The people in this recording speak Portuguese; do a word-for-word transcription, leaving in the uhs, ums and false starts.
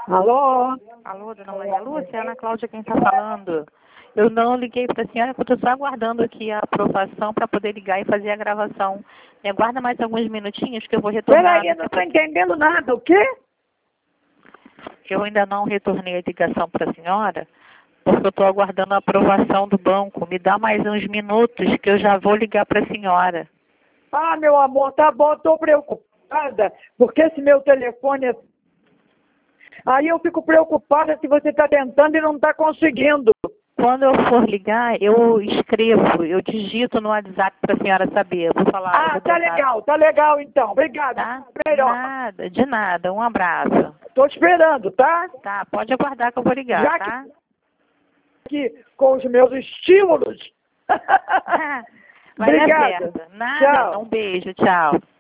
Alô? Alô, dona Maria Lúcia, Ana Cláudia quem está falando. Eu não liguei para a senhora porque eu estou só aguardando aqui a aprovação para poder ligar e fazer a gravação. Me aguarda mais alguns minutinhos que eu vou retornar. Peraí, eu não estou entendendo nada. O quê? Eu ainda não retornei a ligação para a senhora porque eu estou aguardando a aprovação do banco. Me dá mais uns minutos que eu já vou ligar para a senhora. Ah, meu amor, tá bom, estou preocupada, porque esse meu telefone é... Aí eu fico preocupada se você está tentando e não está conseguindo. Quando eu for ligar, eu escrevo, eu digito no WhatsApp para a senhora saber. Eu vou falar. Ah, eu vou tá botar. legal, tá legal então. Obrigada. Tá? Melhor. Nada, de nada. Um abraço. Estou esperando, tá? Tá, pode aguardar que eu vou ligar, Já tá? que com os meus estímulos. Vai dar Obrigada. certo. Nada, Tchau. um beijo, tchau.